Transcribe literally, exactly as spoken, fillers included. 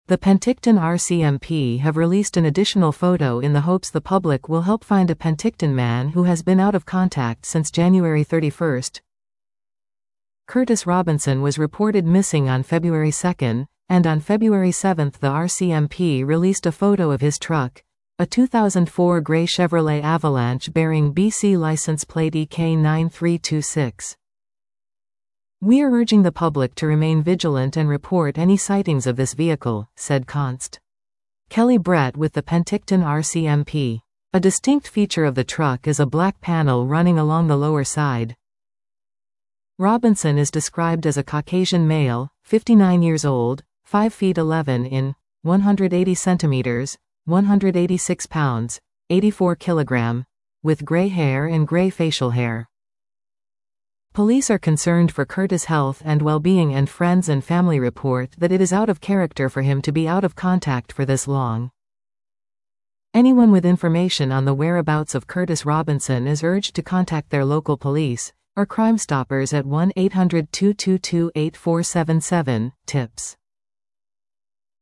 The Penticton R C M P have released an additional photo in the hopes the public will help find a Penticton man who has been out of contact since January thirty-first. Curtis Robinson was reported missing on February second, and on February seventh the R C M P released a photo of his truck, a two thousand four gray Chevrolet Avalanche bearing B C license plate E K nine three two six. "We are urging the public to remain vigilant and report any sightings of this vehicle," said Const. Kelly Brett with the Penticton R C M P. A distinct feature of the truck is a black panel running along the lower side. Robinson is described as a Caucasian male, fifty-nine years old, five feet eleven in, one hundred eighty centimeters, one hundred eighty-six pounds, eighty-four kilograms, with gray hair and gray facial hair. Police are concerned for Curtis' health and well-being, and friends and family report that it is out of character for him to be out of contact for this long. Anyone with information on the whereabouts of Curtis Robinson is urged to contact their local police or Crime Stoppers at one eight hundred two two two eight four seven seven, tips.